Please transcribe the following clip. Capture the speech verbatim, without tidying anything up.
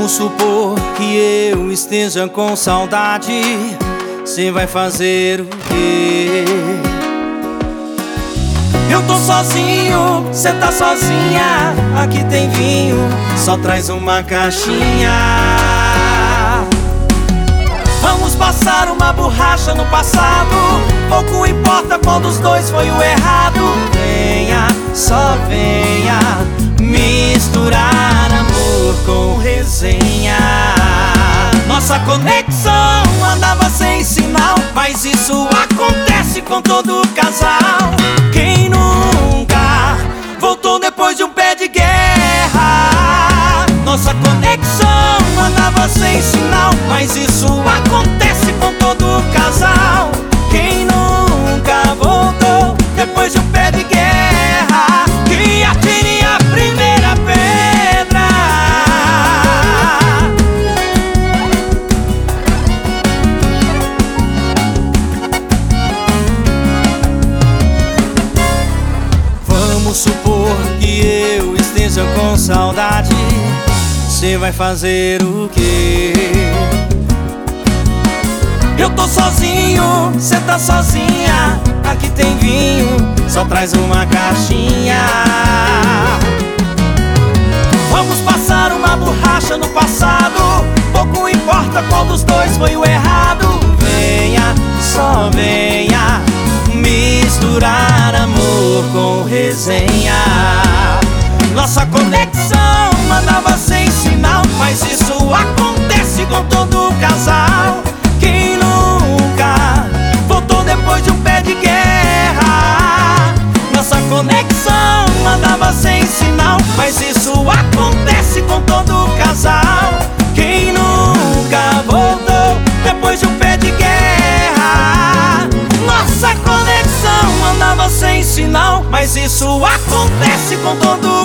Vamos supor que eu esteja com saudade, cê vai fazer o quê? Eu tô sozinho, cê tá sozinha. Aqui tem vinho, só traz uma caixinha. Vamos passar uma borracha no passado, pouco importa qual dos dois foi o errado. Venha, só venha, misturar amor com resenha. Nossa conexão andava sem sinal, mas isso acontece com todo casal. Quem nunca voltou depois de um pé de guerra? Nossa conexão andava sem sinal, mas isso acontece com todo casal. Quem nunca voltou depois de um pé de guerra? Que atire a primeira pedra. Vamos supor que eu esteja com saudade, cê vai fazer o quê? Eu tô sozinho, cê tá sozinha. Aqui tem vinho, só traz uma caixinha. Vamos passar uma borracha no passado, pouco importa qual dos dois foi o errado. Venha, só venha, misturar amor com resenha. Nossa conexão andava sem sinal, mas isso acontece com todo casal. Quem nunca voltou depois de um pé de guerra? Nossa conexão andava sem sinal, mas isso acontece com todo casal. Quem nunca voltou depois de um pé de guerra? Nossa conexão andava sem sinal, mas isso acontece com todo